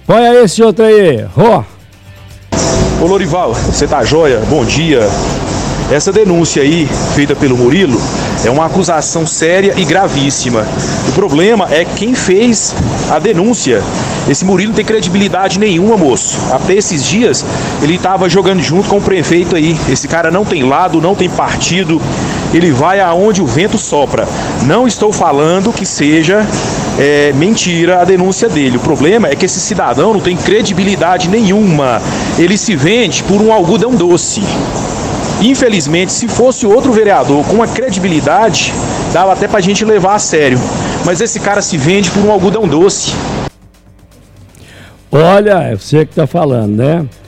Põe aí esse outro aí, ó. Ô Lorival, você tá joia? Bom dia. Essa denúncia aí, feita pelo Murilo, é uma acusação séria e gravíssima. O problema é quem fez a denúncia. Esse Murilo não tem credibilidade nenhuma, moço. Até esses dias, ele estava jogando junto com o prefeito aí. Esse cara não tem lado, não tem partido. Ele vai aonde o vento sopra. Não estou falando que seja mentira a denúncia dele. O problema é que esse cidadão não tem credibilidade nenhuma. Ele se vende por um algodão doce. Infelizmente, se fosse outro vereador com uma credibilidade, dava até pra gente levar a sério. Mas esse cara se vende por um algodão doce. Olha, é você que tá falando, né?